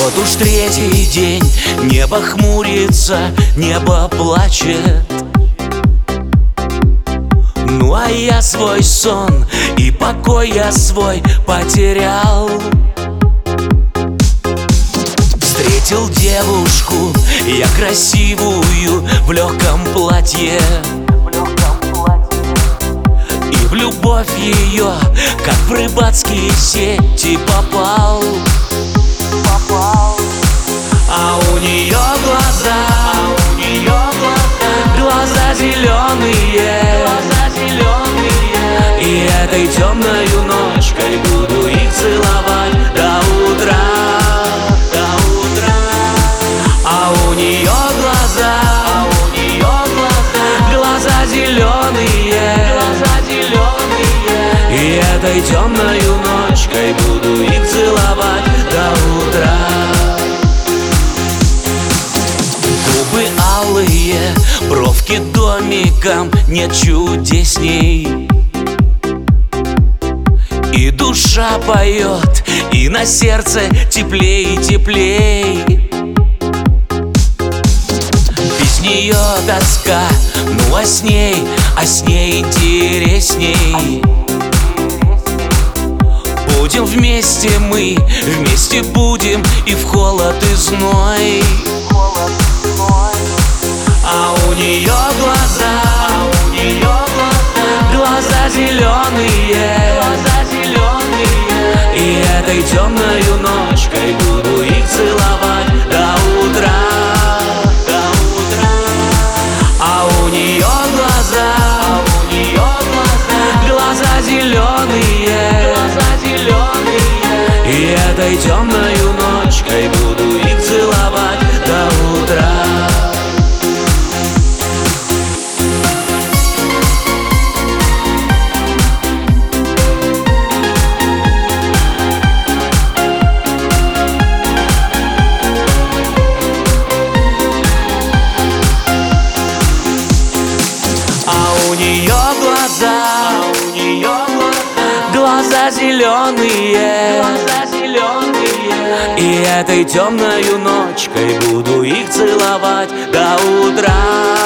Вот уж третий день, небо хмурится, небо плачет. Ну а я свой сон и покой я свой потерял. Встретил девушку я красивую в легком платье, и в любовь ее, как в рыбацкие сети, попал. А у нее глаза, глаза зеленые, и этой темною ночкой буду их целовать до утра, до утра. А у нее глаза, глаза зеленые, и этой темною ночкой буду их целовать до утра. Губы алые, бровки домиком, нет чудесней. И душа поет, и на сердце теплей, теплей. Без нее тоска, ну а с ней интересней. Будем вместе мы, вместе будем и в холод, и зной. А у нее глаза, глаза зеленые, и этой темною ночкой буду их целовать до утра, до утра. А у нее глаза, глаза зеленые, и этой темною ночкой буду их целовать до утра. Глаза зеленые, и этой темною ночкой буду их целовать до утра.